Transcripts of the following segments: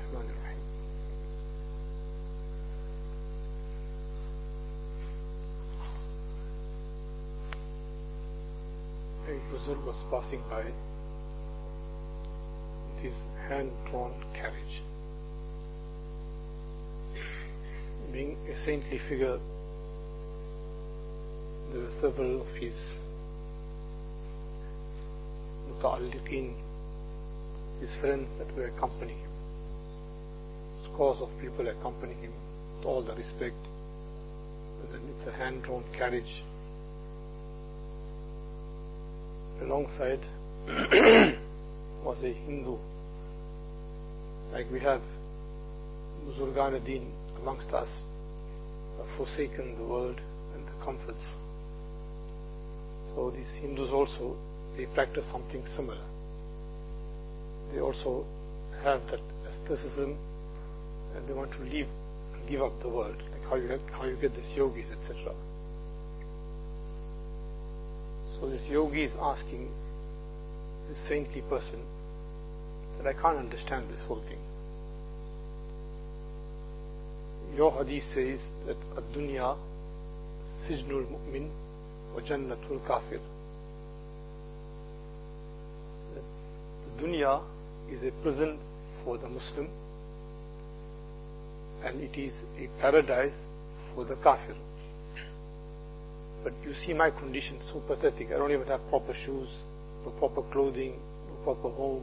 الرحمن الرحيم. A Buzurg was passing by with his hand-drawn carriage. Being a saintly figure, there were several of his muta'alliqeen, his friends that were accompanying him. Scores of people accompanying him with all the respect. And then it's a hand-drawn carriage. Alongside was a Hindu. Like we have Buzurgan-e-Deen amongst us, have forsaken the world and the comforts. So these Hindus also, they practice something similar. They also have that asceticism, and they want to give up the world, like how you get these yogis, etc. So this yogi is asking this saintly person that I can't understand this whole thing. Your hadith says that ad-dunya sijnul mu'min wa jannatul kafir. The dunya is a prison for the Muslim, and it is a paradise for the kafir. But you see my condition so pathetic. I don't even have proper shoes, no proper clothing, no proper home.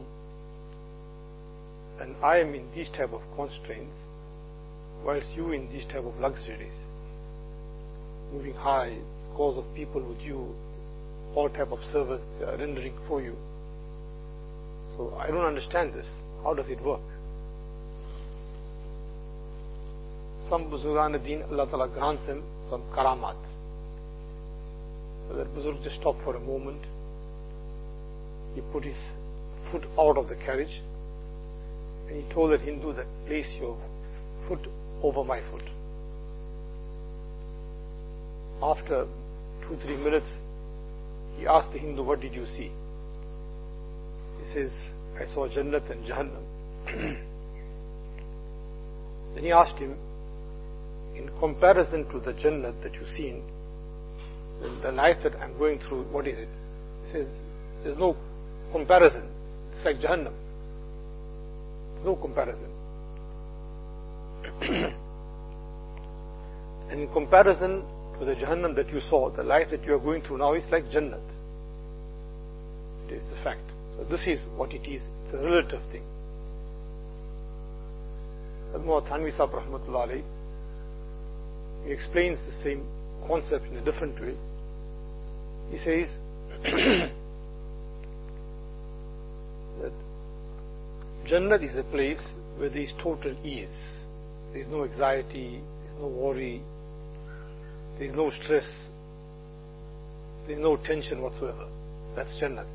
And I am in these type of constraints, whilst you in these type of luxuries. Moving high, scores of people with you, all type of service they are rendering for you. So I don't understand this. How does it work? Some Buzurgan-e-Deen, Allah Ta'ala grants them some karamat. So that Buzurg just stopped for a moment. He put his foot out of the carriage and he told that Hindu that place your foot over my foot. After 2-3 minutes, he asked the Hindu, what did you see? He says, I saw Jannat and Jahannam. Then he asked him, in comparison to the Jannat that you've seen, the life that I'm going through, what is it? He says, there's no comparison. It's like Jahannam. No comparison. And in comparison to the Jahannam that you saw, the life that you are going through now is like Jannat. It is the fact. So this is what it is. It's a relative thing. Admawat Thanvi Sahib Rahmatullah Alayhi, he explains the same concept in a different way. He says that Jannat is a place where there is total ease. There is no anxiety, there is no worry, there is no stress, there is no tension whatsoever. That's Jannat.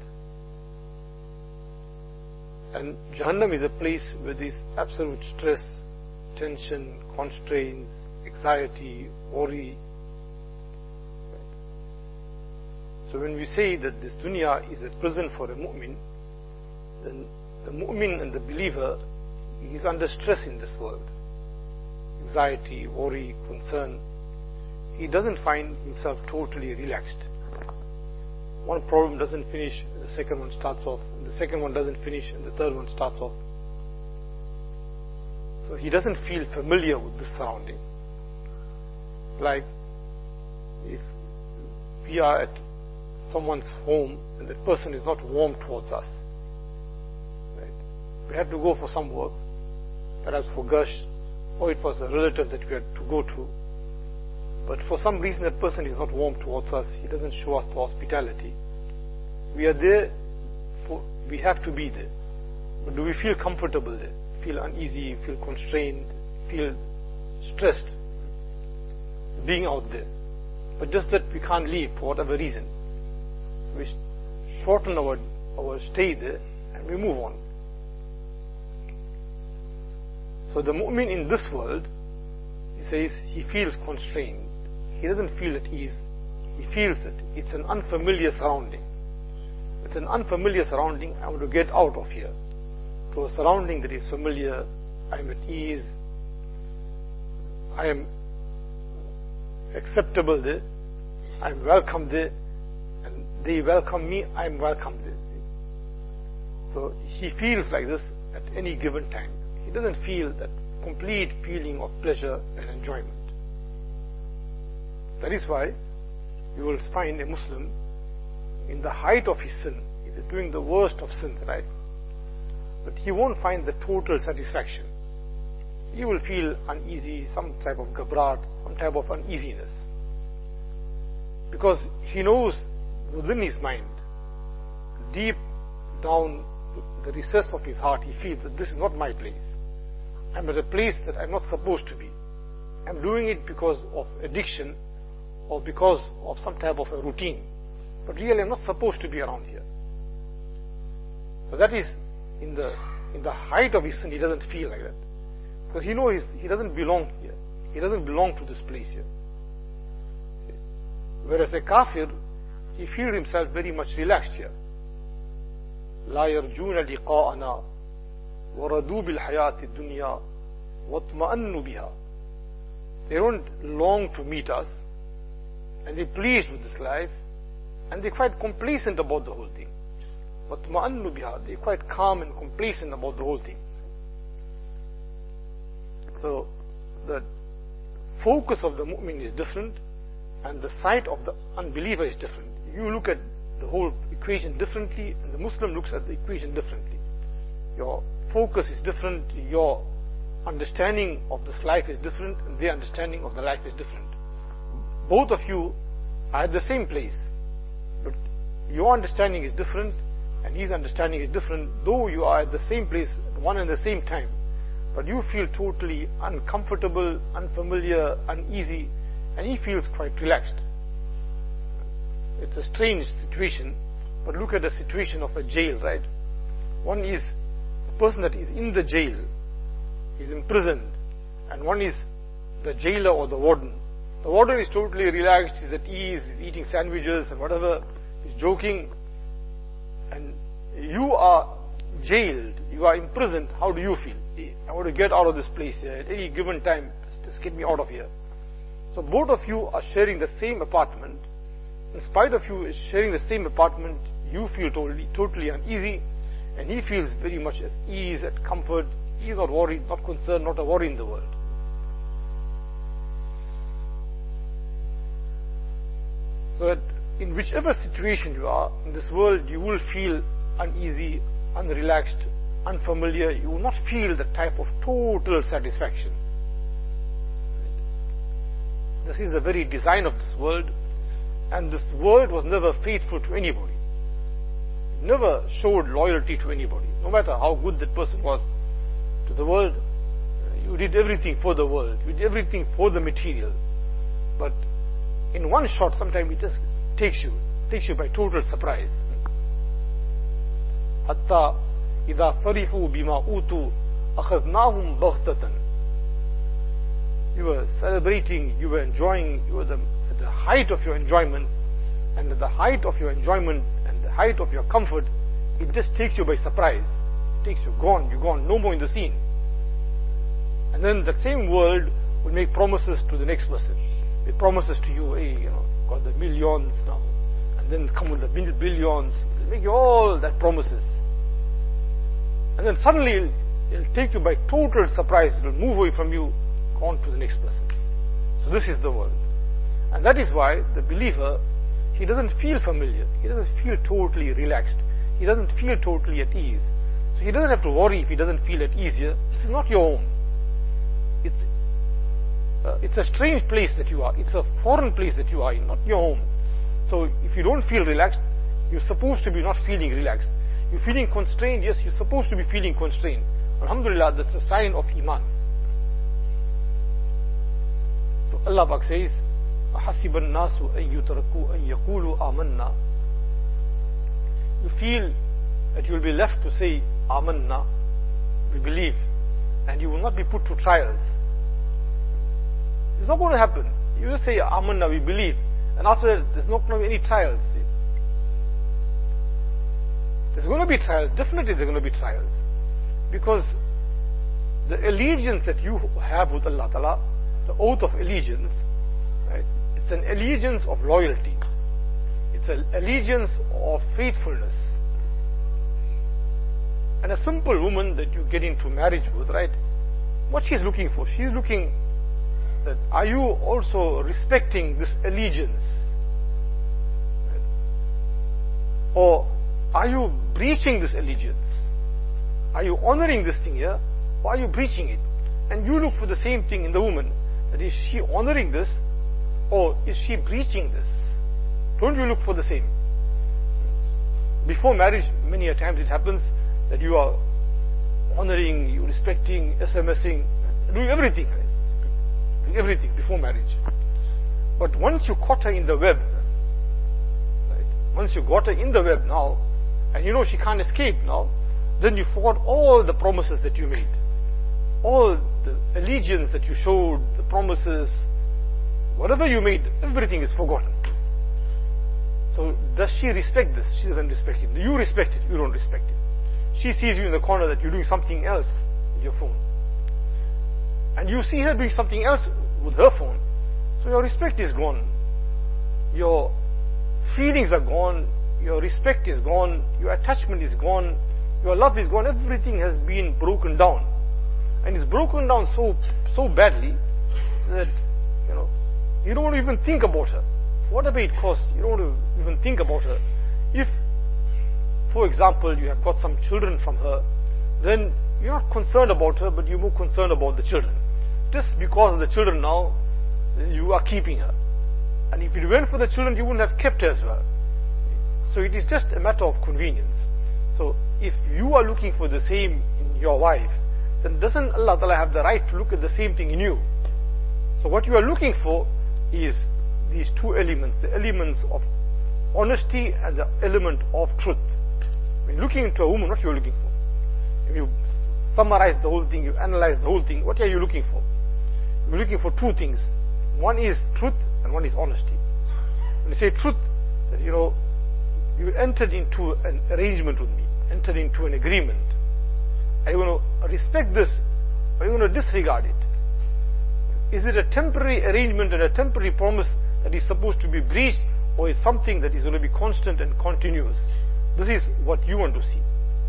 And Jahannam is a place where there is absolute stress, tension, constraints, anxiety, worry. So when we say that this dunya is a prison for a mu'min, then the mu'min and the believer is under stress in this world. Anxiety, worry, concern. He doesn't find himself totally relaxed. One problem doesn't finish, the second one starts off, and the second one doesn't finish, and the third one starts off. So he doesn't feel familiar with this surrounding. Like if we are at someone's home and that person is not warm towards us, right? We had to go for some work, perhaps for gush, or it was a relative that we had to go to, but for some reason that person is not warm towards us, he doesn't show us the hospitality. We are there, we have to be there, but do we feel comfortable there? Feel uneasy, feel constrained, feel stressed being out there? But just that we can't leave for whatever reason, we shorten our stay there and we move on. So the mu'min in this world, he says, he feels constrained. He doesn't feel at ease. He feels that it's an unfamiliar surrounding. It's an unfamiliar surrounding. I want to get out of here to a surrounding that is familiar, I am at ease, I am acceptable there, I am welcome there, and they welcome me, I am welcome there. So he feels like this at any given time. He doesn't feel that complete feeling of pleasure and enjoyment. That is why you will find a Muslim in the height of his sin, he is doing the worst of sins, right? But he won't find the total satisfaction. He will feel uneasy, some type of ghabrat, some type of uneasiness. Because he knows within his mind, deep down the recess of his heart, he feels that this is not my place. I'm at a place that I'm not supposed to be. I'm doing it because of addiction or because of some type of a routine. But really I'm not supposed to be around here. So that is, in the height of his sin, he doesn't feel like that. Because he knows he doesn't belong here. He doesn't belong to this place here. Whereas a kafir, he feels himself very much relaxed here. لا يرجون لقاءنا وردوا بالحياة الدنيا واطمأنوا بها. They don't long to meet us, and they're pleased with this life, and they're quite complacent about the whole thing. واطمأنوا بها. They're quite calm and complacent about the whole thing. So the focus of the mu'min is different, and the sight of the unbeliever is different. You look at the whole equation differently, and the Muslim looks at the equation differently. Your focus is different, your understanding of this life is different, and their understanding of the life is different. Both of you are at the same place, but your understanding is different, and his understanding is different, though you are at the same place at one and the same time. But you feel totally uncomfortable, unfamiliar, uneasy, and he feels quite relaxed. It's a strange situation, but look at the situation of a jail, right? One is a person that is in the jail, is imprisoned, and one is the jailer or the warden. The warden is totally relaxed, he's at ease, he's eating sandwiches and whatever, he's joking, and you are jailed, you are imprisoned. How do you feel? I want to get out of this place here at any given time, just get me out of here. So both of you are sharing the same apartment. In spite of you sharing the same apartment, you feel totally uneasy, and he feels very much at ease, at comfort. He is not worried, not concerned, not a worry in the world. So that in whichever situation you are in this world, you will feel uneasy, unrelaxed, unfamiliar. You will not feel the type of total satisfaction. This is the very design of this world. And this world was never faithful to anybody. Never showed loyalty to anybody. No matter how good that person was to the world, you did everything for the world. You did everything for the material. But in one shot, sometimes it just takes you by total surprise. حتى إذا فرحوا بما أوتوا أخذناهم بغتة. You were celebrating, you were enjoying, you were at the height of your enjoyment, and at the height of your enjoyment and the height of your comfort, it just takes you by surprise. It takes you, you're gone, no more in the scene. And then that same world will make promises to the next person. It promises to you, hey, got the millions now, and then come with the billions. It'll make you all that promises. And then suddenly it'll take you by total surprise. It'll move away from you, on to the next person. So this is the world. And that is why the believer, he doesn't feel familiar. He doesn't feel totally relaxed. He doesn't feel totally at ease. So he doesn't have to worry if he doesn't feel at ease here. This is not your home. It's a strange place that you are. It's a foreign place that you are in, not your home. So if you don't feel relaxed, you're supposed to be not feeling relaxed. You're feeling constrained, yes, you're supposed to be feeling constrained. Alhamdulillah, that's a sign of Iman. So Allah Pak says, أَحَسِبَ النَّاسُ أَن يُتْرَكُوا أَن يَقُولُوا آمَنَّا. You feel that you will be left to say, Amanna, we believe, and you will not be put to trials. It's not going to happen. You just say, Amanna, we believe, and after that, there's not going to be any trials. There's going to be trials. Definitely there's going to be trials. Because the allegiance that you have with Allah Ta'ala, the oath of allegiance, right? It's an allegiance of loyalty. It's an allegiance of faithfulness. And a simple woman that you get into marriage with, right? What she's looking for? She's looking that, are you also respecting this allegiance? Right? Or are you breaching this allegiance? Are you honoring this thing here, or are you breaching it? And you look for the same thing in the woman. That is she honoring this, or is she breaching this? Don't you look for the same? Before marriage, many a times it happens that you are honoring, you respecting, SMSing, doing everything. Right? Doing everything before marriage. But once you caught her in the web, right? Once you got her in the web now, and you know she can't escape now, then you forgot all the promises that you made. All the allegiance that you showed, the promises, whatever you made, everything is forgotten. So does she respect this? She doesn't respect it. Do you respect it? You don't respect it. She sees you in the corner that you're doing something else with your phone. And you see her doing something else with her phone. So your respect is gone. Your feelings are gone. Your respect is gone. Your attachment is gone. Your love is gone. Everything has been broken down. And it's broken down so badly that, you don't want to even think about her. Whatever it costs, you don't want to even think about her. If, for example, you have got some children from her, then you're not concerned about her, but you're more concerned about the children. Just because of the children now, you are keeping her. And if it went for the children, you wouldn't have kept her as well. So it is just a matter of convenience. So if you are looking for the same in your wife, then doesn't Allah Ta'ala have the right to look at the same thing in you? So what you are looking for is these two elements, the elements of honesty and the element of truth. When you're looking into a woman, what are you looking for? If you summarize the whole thing, you analyze the whole thing, what are you looking for? You're looking for two things. One is truth and one is honesty. When you say truth, you entered into an arrangement with me, entered into an agreement. Are you going to respect this, or are you going to disregard it? Is it a temporary arrangement and a temporary promise that is supposed to be breached, or is something that is going to be constant and continuous? This is what you want to see.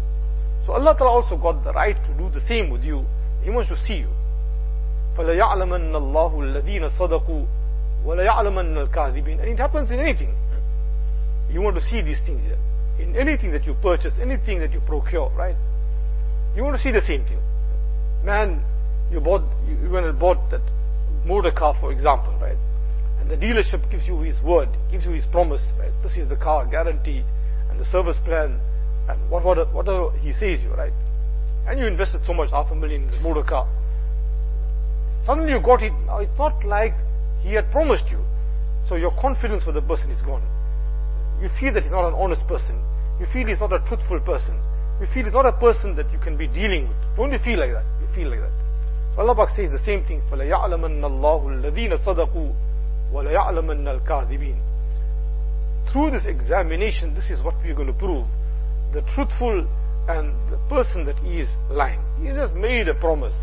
So Allah Ta'ala also got the right to do the same with you. He wants to see you. فَلَيَعْلَمَنَّ اللَّهُ الَّذِينَ صَدَقُوا وَلَيَعْلَمَنَّ الْكَاذِبِينَ. And it happens in anything. You want to see these things here. In anything that you purchase, anything that you procure, right? You want to see the same thing. Man, you went and bought that motor car, for example, right? And the dealership gives you his word, gives you his promise, right? This is the car, guarantee, and the service plan, and whatever he says you, right? And you invested so much, $500,000 in this motor car. Suddenly you got it, now it's not like he had promised you. So your confidence for the person is gone. You feel that he's not an honest person. You feel he's not a truthful person. You feel he's not a person that you can be dealing with. Don't you feel like that? You feel like that. So Allah Pak says the same thing. فَلَيَعْلَمَنَّ اللَّهُ الَّذِينَ صَدَقُوا وَلَيَعْلَمَنَّ الْكَاذِبِينَ. Through this examination, this is what we are going to prove. The truthful and the person that is lying. He just made a promise.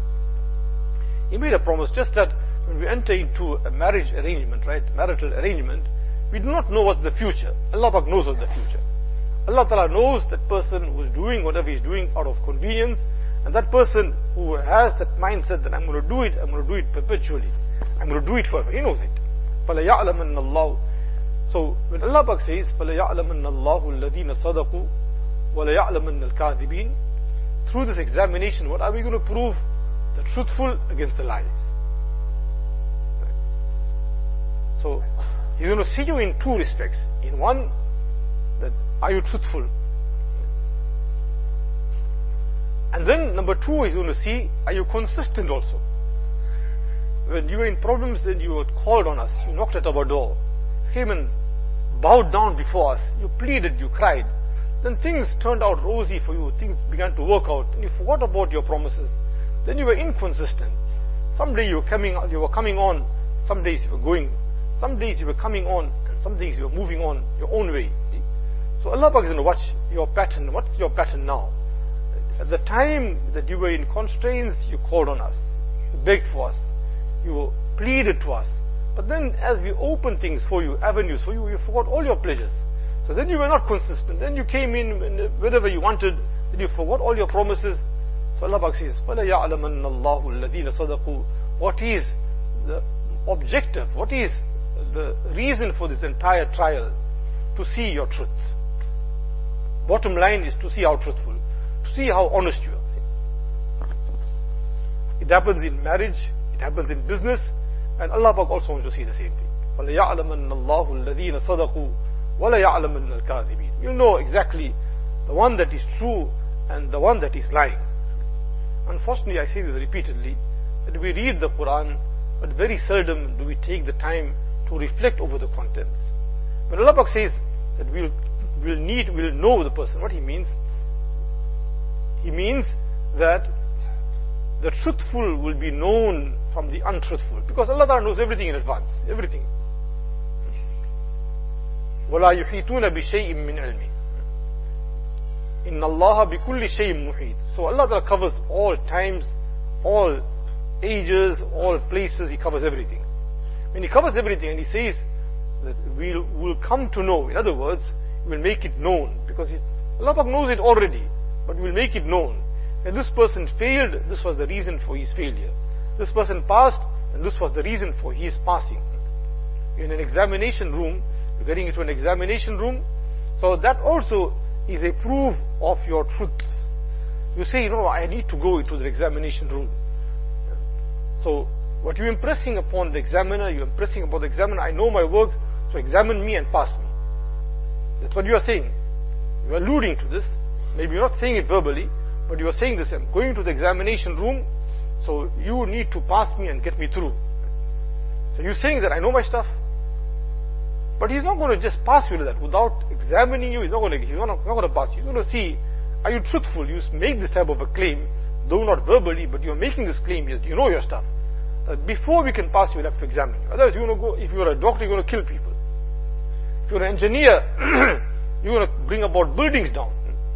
He made a promise, just that when we enter into a marriage arrangement, right, marital arrangement, we do not know what's the future. Allah Pak knows what's the future. Allah Ta'ala knows that person who is doing whatever he's doing out of convenience, and that person who has that mindset that I'm going to do it perpetually. I'm going to do it forever. He knows it. فَلَيَعْلَمَنَّ اللَّهُ. So when Allah Pak says, فَلَيَعْلَمَنَّ اللَّهُ الَّذِينَ صَدَقُوا وَلَيَعْلَمَنَّ الْكَاذِبِينَ. Through this examination, what are we going to prove? The truthful against the lies. Right. So he's going to see you in two respects. In one, that are you truthful? And then number two, he's going to see, are you consistent also? When you were in problems, then you were called on us, you knocked at our door, came and bowed down before us, you pleaded, you cried. Then things turned out rosy for you, things began to work out, and you forgot about your promises. Then you were inconsistent. Some days you were coming on, some days you were going, some days you were coming on, and some days you were moving on your own way. So Allah Pak is going to watch your pattern. What's your pattern now? At the time that you were in constraints, you called on us, you begged for us, you pleaded to us. But then as we opened things for you, avenues for you, you forgot all your pleasures. So then you were not consistent. Then you came in whenever you wanted, then you forgot all your promises. So Allah Pak says, وَلَا يَعْلَمَنَّ اللَّهُ الَّذِينَ صَدَقُوا. What is the objective? What is the reason for this entire trial? To see your truth. Bottom line is to see how truthful, to see how honest you are. It happens in marriage, it happens in business, and Allah Pak also wants to see the same thing. وَلَيَعْلَمَنَّ اللَّهُ الَّذِينَ صَدَقُوا وَلَيَعْلَمَنَّ الْكَاذِبِينَ. You'll know exactly the one that is true and the one that is lying. Unfortunately, I say this repeatedly, that we read the Quran, but very seldom do we take the time to reflect over the contents. When Allah Pak says that we'll know the person, what He means that the truthful will be known from the untruthful, because Allah Ta'ala knows everything in advance, everything. وَلَا يُحِيطُونَ بِشَيْءٍ مِّنْ عِلْمِهِ إِنَّ اللَّهَ بِكُلِّ شَيْءٍ مُحِيطٌ. So Allah Ta'ala covers all times, all ages, all places, He covers everything. When He covers everything and He says that we'll come to know, in other words, He will make it known, because Allah Ta'ala knows it already, but we will make it known. And this person failed, this was the reason for his failure. This person passed, and this was the reason for his passing. In an examination room, you're getting into an examination room, so that also is a proof of your truth. You say, I need to go into the examination room. So, what you're impressing upon the examiner, I know my work, so examine me and pass me. That's what you are saying. You are alluding to this. Maybe you're not saying it verbally, but you are saying this, I'm going to the examination room, so you need to pass me and get me through. So you're saying that I know my stuff. But He's not going to just pass you to that. Without examining you, He's not going to pass you. He's going to see, are you truthful? You make this type of a claim, though not verbally, but you're making this claim, you know your stuff. Before we can pass you, we'll have to examine you. Otherwise, if you're a doctor, you're going to kill people. If you're an engineer, you're going to bring about buildings down.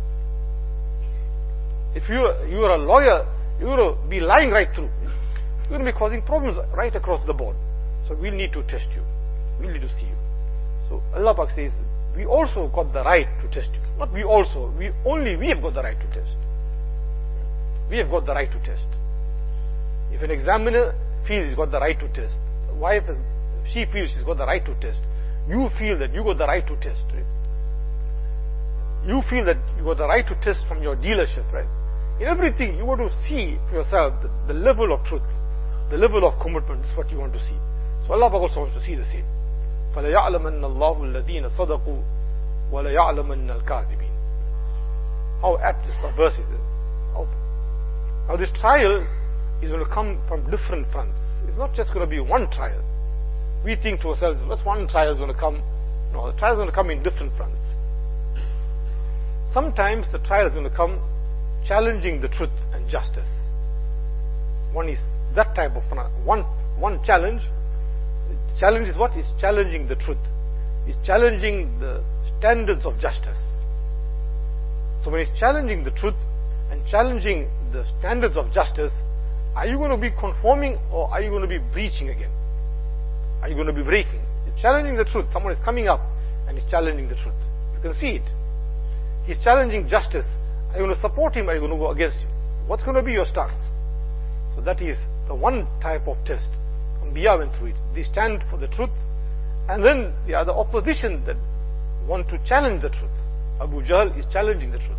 If you're a lawyer, you're going to be lying right through. You're going to be causing problems right across the board. So we'll need to test you. We'll need to see you. So Allah Pak says, we also got the right to test you. Not we also, we have got the right to test. We have got the right to test. If an examiner feels he's got the right to test, the wife, she feels she's got the right to test, you feel that you got the right to test, right? You feel that you got the right to test from your dealership, right? In everything, you want to see for yourself the level of truth, the level of commitment. This is what you want to see. So Allah also wants to see the same. فَلَيَعْلَمَنَّ اللَّهُ الَّذِينَ صَدَقُوا وَلَيَعْلَمَنَّ الْكَاذِبِينَ. How apt this verse is. Now this trial is going to come from different fronts. It's not just going to be one trial. We think to ourselves, what's one trial is going to come? No, the trial is going to come in different fronts. Sometimes the trial is going to come challenging the truth and justice. One is that type of one challenge. The challenge is what? It's challenging the truth. It's challenging the standards of justice. So when it's challenging the truth and challenging the standards of justice, are you going to be conforming or are you going to be breaching again? Are you going to be breaking? It's challenging the truth. Someone is coming up and is challenging the truth. You can see it. He's challenging justice. Are you going to support him or are you going to go against him? What's going to be your stance? So that is the one type of test. Anbiya went through it. They stand for the truth, and then the other opposition that want to challenge the truth. Abu Jahl is challenging the truth.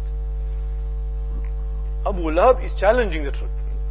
Abu Lahab is challenging the truth.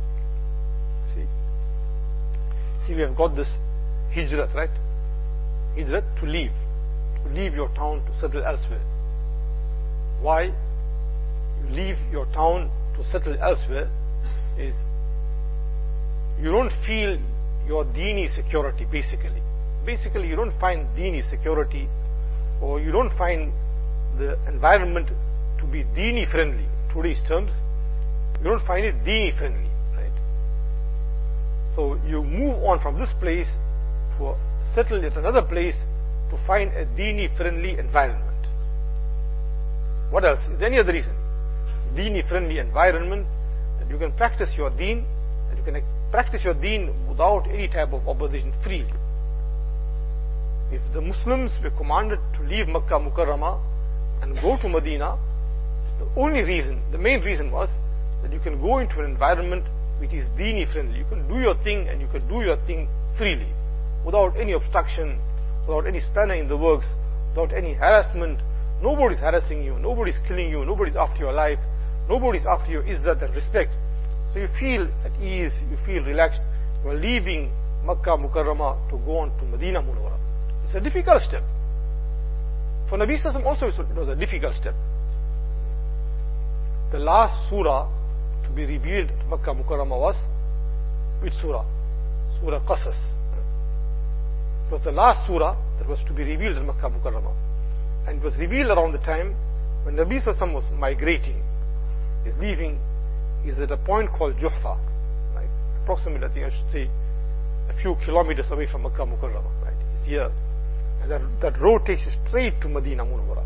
See, we have got this hijrat, right? Hijrat, to leave your town to settle elsewhere. Why you leave your town to settle elsewhere is you don't feel your deeni security, basically. Basically, you don't find deeni security, or you don't find the environment to be deeni friendly. Today's terms, you don't find it deeni friendly, right? So you move on from this place to settle at another place to find a deeni friendly environment. What else? Is there any other reason? Deeni friendly environment, that you can practice your deen, and you can practice your deen without any type of opposition freely. If the Muslims were commanded to leave Makkah Mukarramah and go to Medina, the main reason was that you can go into an environment which is Deeni friendly. You can do your thing and you can do your thing freely, without any obstruction, without any spanner in the works, without any harassment. Nobody's harassing you, nobody's killing you, nobody's after your life, nobody's after your izzat and respect. So you feel at ease, you feel relaxed. You are leaving Makkah Mukarramah to go on to Medina Munawwara. It's a difficult step. For Nabi Sallallahu also it was a difficult step. The last surah to be revealed at Makkah Mukarramah was which surah? Surah Qasas. It was the last surah that was to be revealed at Makkah Mukarramah. And it was revealed around the time when Nabi Sallallahu was migrating. He's leaving, he's at a point called Juhfa, right? Approximately, I think I should say, a few kilometers away from Makkah Mukarramah, right? He's here. And that road takes you straight to Medina Munawwara.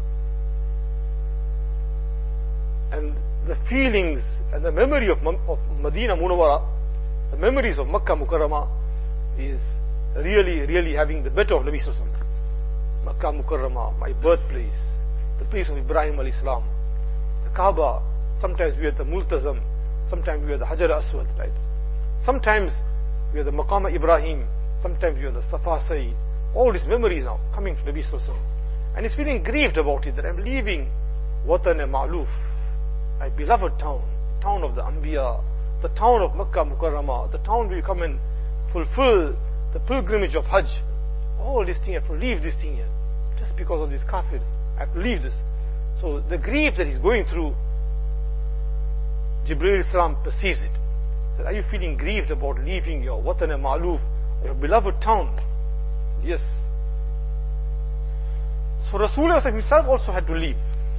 And the feelings and the memory of Medina Munawwara, the memories of Makkah Mukarramah, is really having the better of Nabi Sallallahu. Makkah Mukarramah, my birthplace, the place of Ibrahim alayhi salam, the Kaaba. Sometimes we are the Multazam, sometimes we are the Hajar Aswad, right? Sometimes we are the Maqam Ibrahim, sometimes we are the Safa Sa'i. All these memories now coming to Nabi Sallallahu. And he's feeling grieved about it, that I'm leaving Watan Ma'luf, my beloved town, town of the Anbiya, the town of Makkah Mukarramah, the town where you come and fulfill the pilgrimage of Hajj. All these things, I have to leave this thing here. Just because of these kafirs, I have to leave this. So the grief that he's going through, Jibreel Islam perceives it. He said, are you feeling grieved about leaving your Watan Ma'luf, your beloved town? Yes. So Rasulullah himself also had to leave.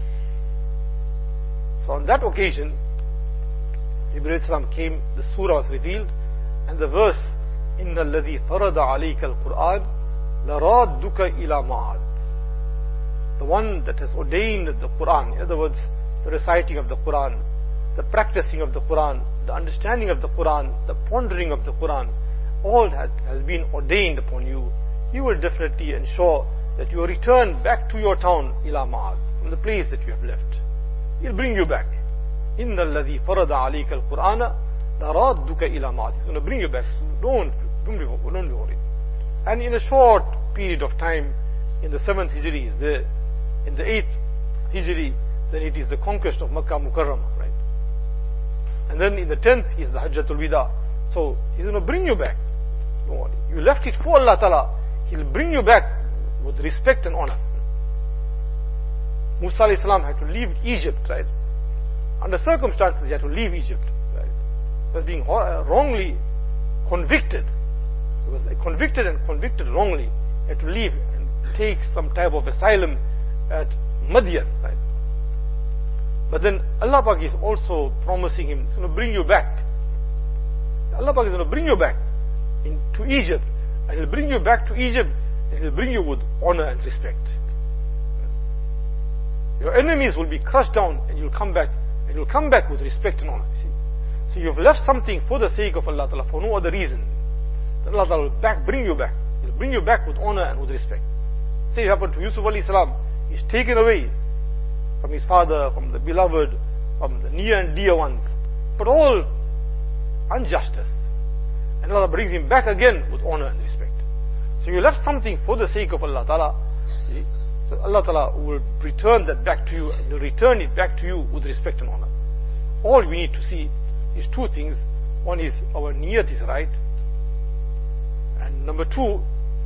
So on that occasion, Jibreel Islam came, the surah was revealed, and the verse, إِنَّ الَّذِي فَرَضَ عَلَيْكَ الْقُرْآنِ لَرَادُّكَ إِلَى مَعَادٍ. The one that has ordained the Quran, in other words, the reciting of the Quran, the practicing of the Quran, the understanding of the Quran, the pondering of the Quran, all has been ordained upon you. You will definitely ensure that you return back to your town, ila ma'ad, from the place that you have left. He'll bring you back. إِنَّ الَّذِي فَرَضَ عَلَيْكَ الْقُرْآنَ لَرَادُّكَ إِلَى مَعَادٍ. He's going to bring you back. Don't be worried. And in a short period of time, in the 7th Hijri is there, in the 8th Hijri, then it is the conquest of Makkah Mukarramah, right? And then in the 10th is the Hajjatul Wida. So he's going to bring you back. Don't worry. You left it for Allah Ta'ala. He'll bring you back with respect and honor. Musa alayhi salam had to leave Egypt, right? Under circumstances, he had to leave Egypt, right? He was being wrongly convicted. He was convicted wrongly. He had to leave and take some type of asylum at Madian, right? But then Allah Pak is also promising him, He's going to bring you back. Allah Pak is going to bring you back to Egypt. And He'll bring you back to Egypt, and He'll bring you with honor and respect. Your enemies will be crushed down, and you'll come back with respect and honor. See? So you've left something for the sake of Allah Ta'ala, for no other reason. Then Allah Ta'ala will bring you back. He'll bring you back with honor and with respect. Say it happened to Yusuf alayhi salam. He's taken away from his father, from the beloved, from the near and dear ones, but all injustice. And Allah brings him back again with honor and respect. So you left something for the sake of Allah Ta'ala. So Allah Ta'ala will return that back to you, and will return it back to you with respect and honor. All we need to see is two things. One is our niyat is right. And number two,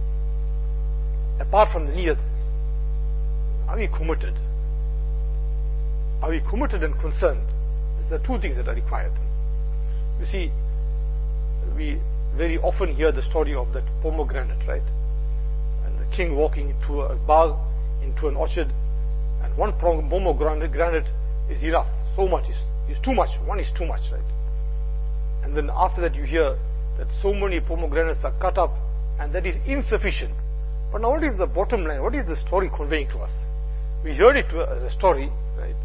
apart from the niyat, are we committed? Are we committed and concerned? These are two things that are required. You see, we very often hear the story of that pomegranate, right? And the king walking into a bagh, into an orchard, and one pomegranate is enough. So much is too much. One is too much, right? And then after that you hear that so many pomegranates are cut up, and that is insufficient. But now what is the bottom line? What is the story conveying to us? We heard it as a story, right?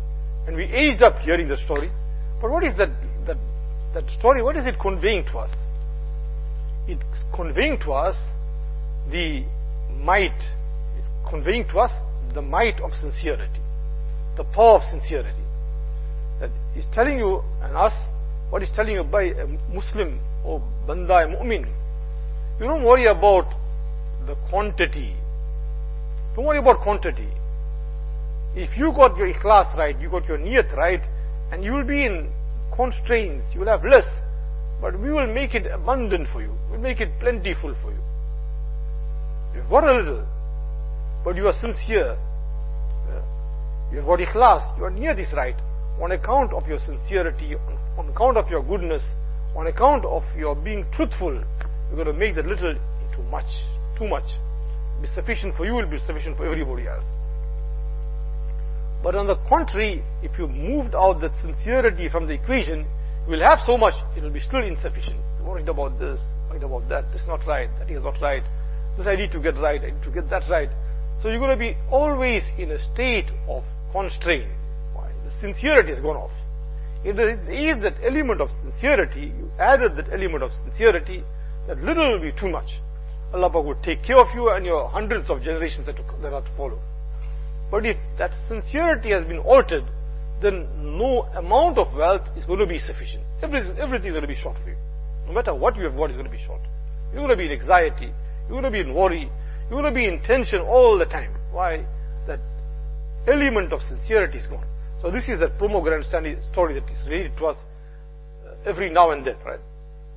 And we aged up hearing the story. But what is that story? What is it conveying to us? It's conveying to us the might. It's conveying to us the might of sincerity. The power of sincerity. That is telling you and us, what is telling you by a Muslim or Banda, a Mu'min. You don't worry about the quantity. Don't worry about quantity. If you got your ikhlas right, you got your niyat right, and you will be in constraints, you will have less, but we will make it abundant for you. We'll make it plentiful for you. You've got a little, but you are sincere. You've got ikhlas, your niyat is right. On account of your sincerity, on account of your goodness, on account of your being truthful, you're going to make that little into much, too much. Be sufficient for you, will be sufficient for everybody else. But on the contrary, if you moved out that sincerity from the equation, you will have so much, it will be still insufficient. You're worried about this, worried about that, this is not right, that is not right, this I need to get right, I need to get that right. So you're going to be always in a state of constraint. Why? The sincerity has gone off. If there is that element of sincerity, you added that element of sincerity, that little will be too much. Allah would take care of you and your hundreds of generations that are to follow. But if that sincerity has been altered, then no amount of wealth is going to be sufficient. Everything is going to be short for you. No matter what you have got is going to be short. You're going to be in anxiety. You're going to be in worry. You're going to be in tension all the time. Why? That element of sincerity is gone. So this is that pomegranate story that is related to us every now and then, right?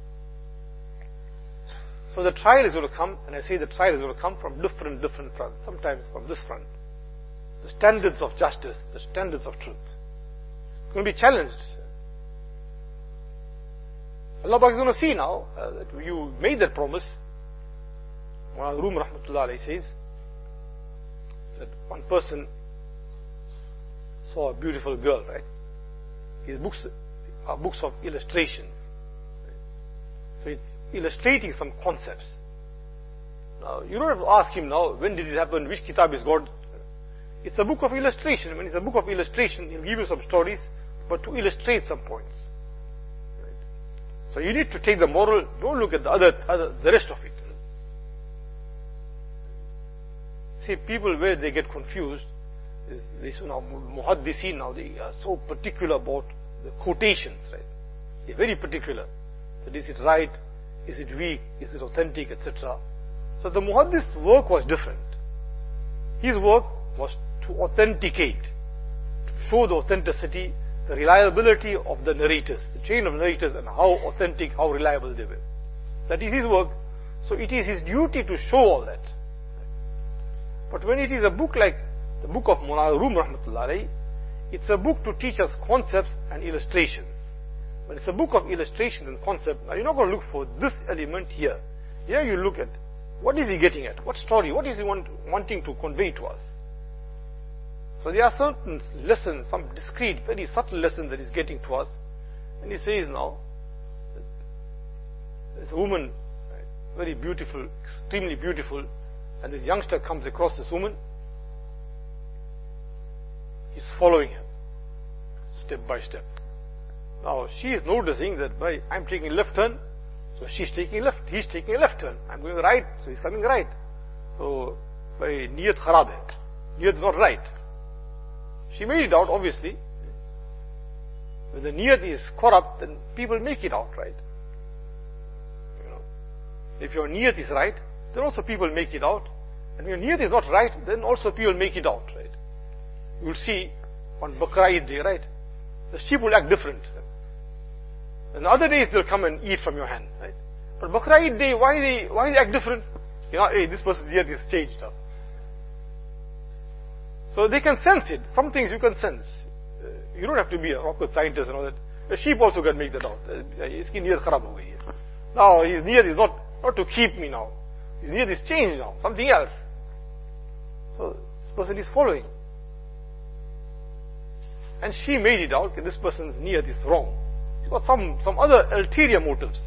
So the trial is going to come, and I say the trial is going to come from different fronts. Sometimes from this front. The standards of justice, the standards of truth. It's going to be challenged. Allah is going to see now that you made that promise. Mullah Room Rahmatullah Alayhi says that one person saw a beautiful girl, right? His books are books of illustrations. Right? So it's illustrating some concepts. Now, you don't have to ask him now, when did it happen, which kitab is God? It's a book of illustration. When it's a book of illustration, he'll give you some stories, but to illustrate some points. Right? So you need to take the moral, don't look at the rest of it. See, people where they get confused is this now, muhaddithin now, they are so particular about the quotations, right? They're very particular. That is it right? Is it weak? Is it authentic? Etc. So the muhaddith's work was different. His work was to authenticate, to show the authenticity, the reliability of the narrators, the chain of narrators, and how authentic, how reliable they were. That is his work. So it is his duty to show all that. But when it is a book like the book of Mullah Room Rahmatullah Alayhi, it's a book to teach us concepts and illustrations. When it's a book of illustrations and concepts, now you're not going to look for this element here. Here you look at, what is he getting at? What story? What is he wanting to convey to us? So there are certain lessons, some discrete, very subtle lessons that he's getting to us. And he says now, there's a woman, right, very beautiful, extremely beautiful, and this youngster comes across this woman. He's following her, step by step. Now she is noticing that I'm taking a left turn, so she's taking left, he's taking a left turn. I'm going right, so he's coming right. So, by niyat kharab hai. Niyat is not right. She made it out, obviously. When the niyat is corrupt, then people make it out, right? You know, if your niyat is right, then also people make it out. And when your niyat is not right, then also people make it out, right? You will see on Bakra Eid Day, right? The sheep will act different. And the other days they'll come and eat from your hand, right? But Bakra Eid Day, why they act different? You know, hey, this person's niyat is changed up. So they can sense it. Some things you can sense. You don't have to be a rocket scientist and all that. The sheep also can make that out. Iski niyat kharab ho gayi hai. Now his niyat is not to keep me now. His niyat is changed now. Something else. So this person is following. And she made it out that this person's niyat is wrong. He's got some other ulterior motives.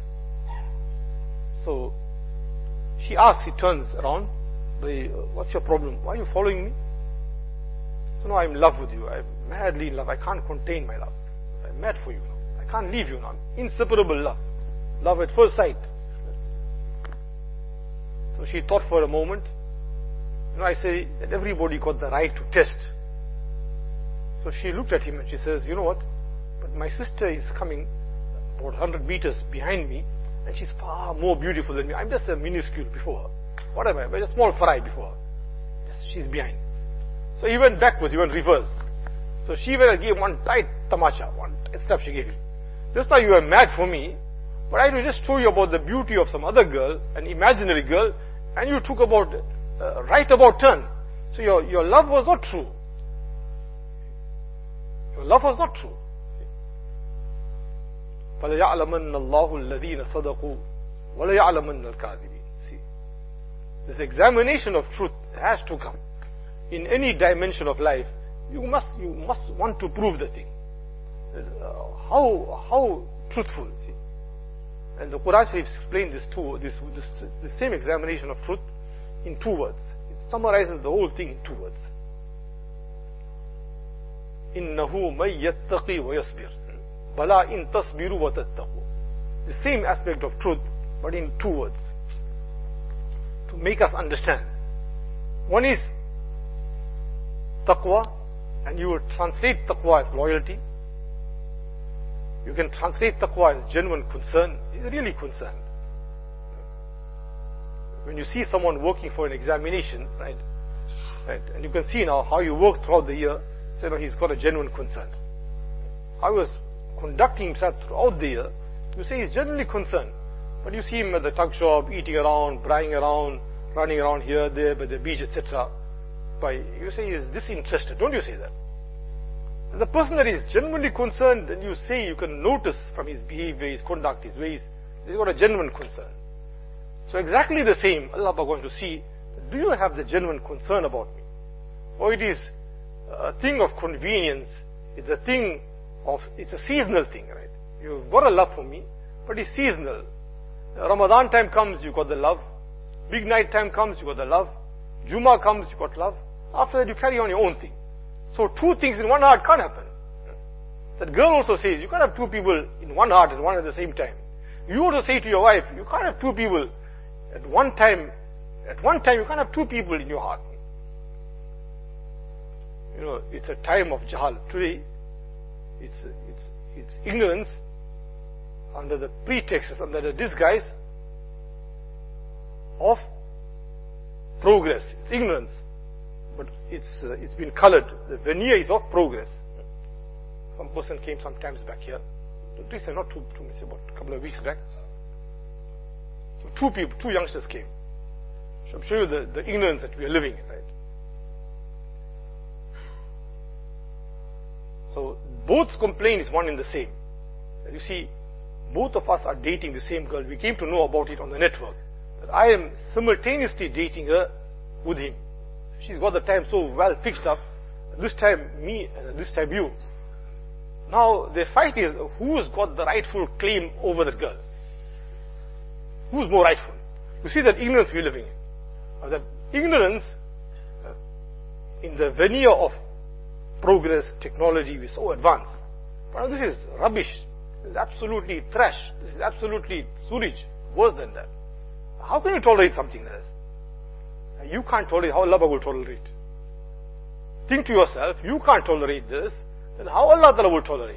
So she asks, he turns around, what's your problem? Why are you following me? So now I'm in love with you. I'm madly in love. I can't contain my love. I'm mad for you now. I can't leave you now. Inseparable love. Love at first sight. So she thought for a moment. I say that everybody got the right to test. So she looked at him and she says, you know what? But my sister is coming about 100 meters behind me and she's far more beautiful than me. I'm just a minuscule before her. What am I? I'm a small fry before her. She's behind. So he went backwards, he went reverse. So she went and gave one tight tamacha, one tight slap she gave him. Just now you were mad for me, but I will just show you about the beauty of some other girl, an imaginary girl, and you took about right about turn. So your love was not true. Your love was not true. فَلَيَعْلَمَنَّ اللَّهُ الَّذِينَ صَدَقُوا وَلَيَعْلَمَنَّ الْكَاذِبِينَ. See, this examination of truth has to come. In any dimension of life, you must want to prove the thing. How truthful. See? And the Quran Sharif explained this same examination of truth in 2 words. It summarizes the whole thing in 2 words. إِنَّهُ مَن يَتَّقِي وَيَصْبِرْ بَلَا إِن تَصْبِرُوا وَتَتَّقُوا. The same aspect of truth, but in 2 words. To make us understand. One is taqwa, and you will translate taqwa as loyalty. You can translate taqwa as genuine concern. He's really concerned. When you see someone working for an examination, right, and you can see now how you work throughout the year, so he's got a genuine concern. How he was conducting himself throughout the year, you say he's genuinely concerned. But you see him at the tuck shop, eating around, bragging around, running around here, there, by the beach, etc. You say he is disinterested. Don't you say that? And the person that is genuinely concerned, then you say you can notice from his behavior, his conduct, his ways, he's got a genuine concern. So exactly the same, Allah is going to see, do you have the genuine concern about me? Or it is a thing of convenience, it's a seasonal thing, right? You've got a love for me, but it's seasonal. Ramadan time comes, you got the love. Big night time comes, you got the love. Jummah comes, you got love. After that, you carry on your own thing. So 2 things in one heart can't happen. That girl also says, you can't have 2 people in one heart and one at the same time. You also say to your wife, you can't have 2 people at one time. At one time, you can't have 2 people in your heart. It's a time of jahal. Today, it's ignorance under the pretext, under the disguise of progress. It's ignorance, but it's been colored. The veneer is of progress. Some person came sometimes back here. Recently, not two minutes, about a couple of weeks back. So 2 youngsters came. So I'm showing you the ignorance that we are living in, right? So both complaint is one and the same. You see, both of us are dating the same girl. We came to know about it on the network. That I am simultaneously dating her with him. She's got the time so well fixed up. This time me, and this time you. Now the fight is who's got the rightful claim over the girl. Who's more rightful? You see that ignorance we're living in. That ignorance in the veneer of progress, technology, we're so advanced. But this is rubbish. This is absolutely trash. This is absolutely sewage. Worse than that. How can you tolerate something like this? You can't tolerate, how Allah will tolerate? Think to yourself, you can't tolerate this, then how Allah Ta'ala will tolerate?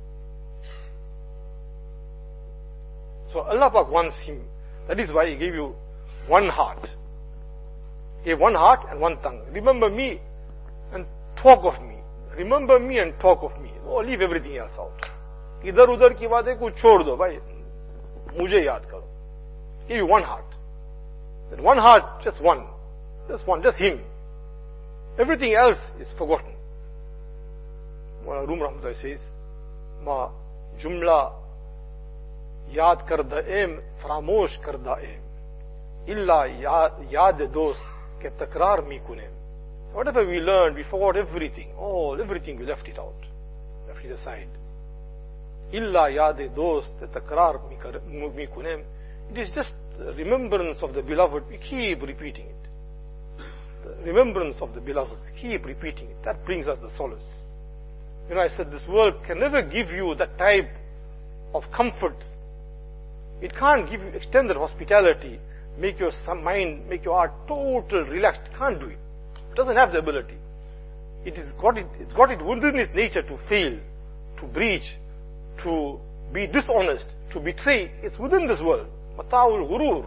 So Allah Pak wants him. That is why He gave you one heart. He gave one heart and one tongue. Remember me and talk of me. Remember me and talk of me. Oh, leave everything else out. Idhar udhar ki baatein ko chhod do, bhai. Mujhe yaad karo. Give you one heart. That one heart, just one. Just one, just him. Everything else is forgotten. Mawlana Rum Rahmatullah says, Ma jumla yaad kar da'im, faramosh kar da'im. Illa yaad dost ke takrar mi kunem. Whatever we learned, we forgot everything. Everything we left it out. Left it aside. Illa yaad dost ke takrar mi kunem. It is just remembrance of the beloved. We keep repeating it. the remembrance of the beloved. Keep repeating it. That brings us the solace. I said this world can never give you that type of comfort. It can't give you extended hospitality, make your mind, make your heart total relaxed. It can't do it. It doesn't have the ability. It's got it within its nature to fail, to breach, to be dishonest, to betray. It's within this world. Mata'ul ghurur.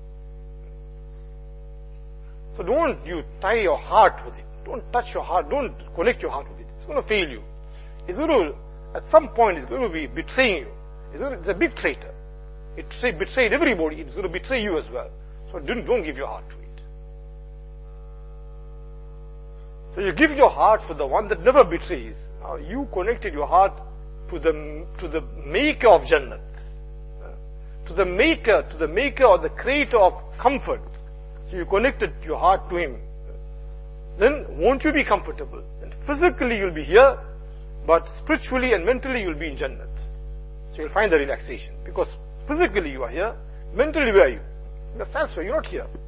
So don't you tie your heart with it. Don't touch your heart. Don't connect your heart with it. It's going to fail you. It's going to, at some point, it's going to be betraying you. It's a big traitor. It betrayed everybody. It's going to betray you as well. So don't give your heart to it. So you give your heart for the one that never betrays. Now you connected your heart to the maker of Jannat. To the maker or the creator of comfort. So you connected your heart to him. Then won't you be comfortable? And physically you'll be here, but spiritually and mentally you'll be in Jannat. So you'll find the relaxation. Because physically you are here, mentally where are you? That's elsewhere, you're not here.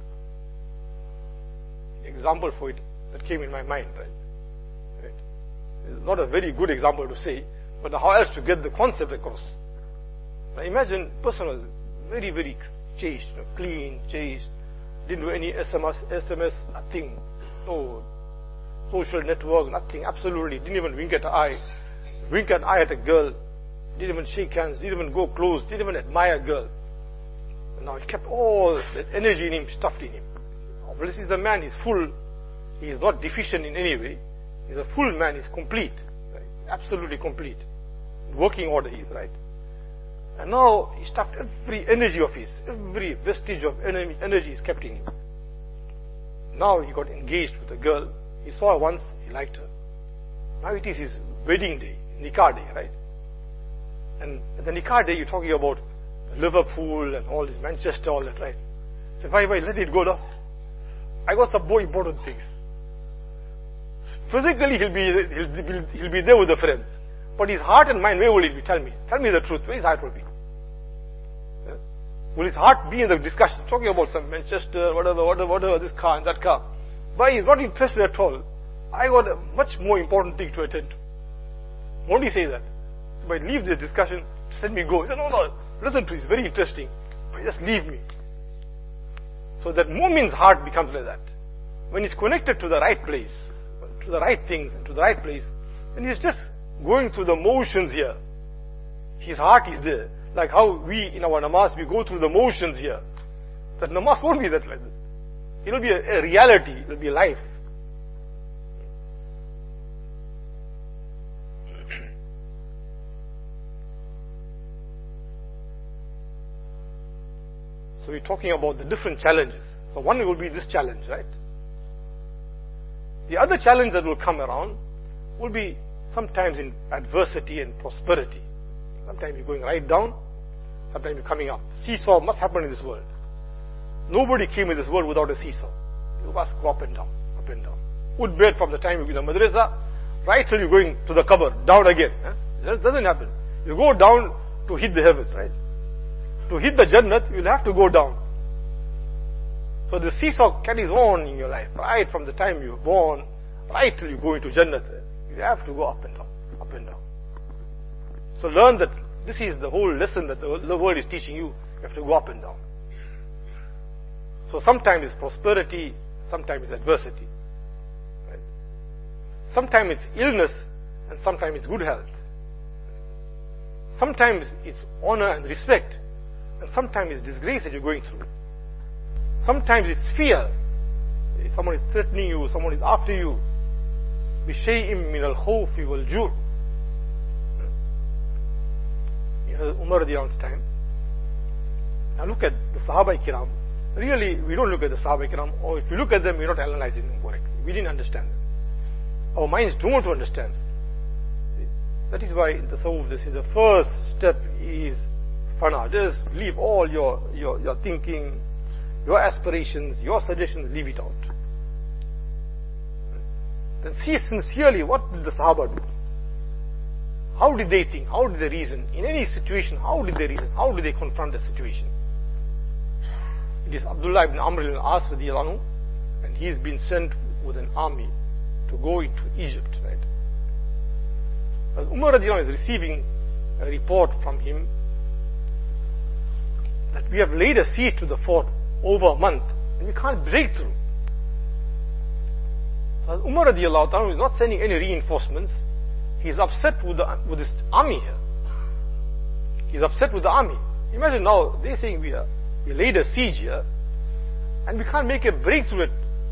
Example for it that came in my mind, right? It's not a very good example to say, but how else to get the concept across? Now imagine a person was very, very chaste, clean, chaste, didn't do any SMS, nothing, no social network, nothing, absolutely, didn't even wink an eye at a girl, didn't even shake hands, didn't even go close, didn't even admire a girl. And now he kept all that energy in him, stuffed in him. Obviously the man is full, he is not deficient in any way, he's a full man, he's complete, right? Absolutely complete. Working order he is, right? And now he stuffed every energy of his, every vestige of energy is kept in him. Now he got engaged with a girl, he saw her once, he liked her. Now it is his wedding day, Nikah day, right? And at the Nikah day you're talking about Liverpool and all this, Manchester, all that, right? So if I let it go now, I got some more important things. Physically he'll be there with the friends. But his heart and mind, where will it be? Tell me the truth. Where his heart will be? Yeah? Will his heart be in the discussion? Talking about some Manchester, whatever, this car and that car. But he's not interested at all. I got a much more important thing to attend to. Won't he say that? So if I leave the discussion, let me go. He said, no, listen please, very interesting. But just leave me. So that mu'min's heart becomes like that. When he's connected to the right place, to the right things, and to the right place, then he's just going through the motions here. His heart is there. Like how we in our namaz, we go through the motions here. That namaz won't be that like that. It will be a reality. It will be life. So we're talking about the different challenges. So one will be this challenge, right? The other challenge that will come around will be sometimes in adversity and prosperity. Sometimes you're going right down, sometimes you're coming up. Seesaw must happen in this world. Nobody came in this world without a seesaw. You must go up and down, up and down. Wood bed from the time you're in the madrasa, right till you're going to the qabr, down again. That doesn't happen. You go down to hit the heaven, right? To hit the Jannat, you'll have to go down. So the seesaw carries on in your life, right from the time you're born, right till you go into Jannat. You have to go up and down, up and down. So learn that this is the whole lesson that the world is teaching you. You have to go up and down. So sometimes it's prosperity, sometimes it's adversity. Right? Sometimes it's illness, and sometimes it's good health. Sometimes it's honor and respect, and sometimes it's disgrace that you're going through. Sometimes it's fear. Someone is threatening you, someone is after you. بِشَيْءٍ مِّنَ الْخَوْفِ وَالْجُوعِ. Umar radiallahu anhu's time. Now look at the Sahaba Kiram. Really, we don't look at the Sahaba Kiram, or if you look at them, we're not analyzing them correctly. We didn't understand them. Our minds don't want to understand. That is why in the Tasawwuf, this is the first step is fana. Just leave all your thinking, your aspirations, your suggestions, leave it out. Then see sincerely, what did the Sahaba do? How did they think? How did they reason? In any situation, how did they reason? How did they confront the situation? It is Abdullah ibn Amr al-As radiallahu anhu, and he's been sent with an army to go into Egypt, right? As Umar radiallahu anhu is receiving a report from him that we have laid a siege to the fort over a month and we can't break through. As Umar radiallahu anhu is not sending any reinforcements. He's upset with this army here. He's upset with the army. Imagine now, they're saying we laid a siege here and we can't make a breakthrough.